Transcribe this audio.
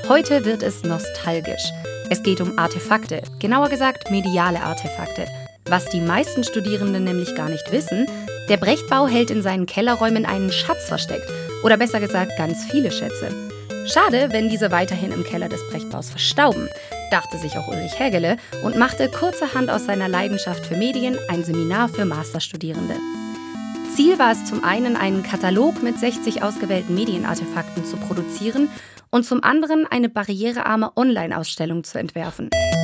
Heute wird es nostalgisch. Es geht um Artefakte, genauer gesagt mediale Artefakte. Was die meisten Studierenden nämlich gar nicht wissen, der Brechtbau hält in seinen Kellerräumen einen Schatz versteckt. Oder besser gesagt, ganz viele Schätze. Schade, wenn diese weiterhin im Keller des Brechtbaus verstauben, dachte sich auch Ulrich Hägele und machte kurzerhand aus seiner Leidenschaft für Medien ein Seminar für Masterstudierende. Ziel war es zum einen, einen Katalog mit 60 ausgewählten Medienartefakten zu produzieren und zum anderen eine barrierearme Online-Ausstellung zu entwerfen.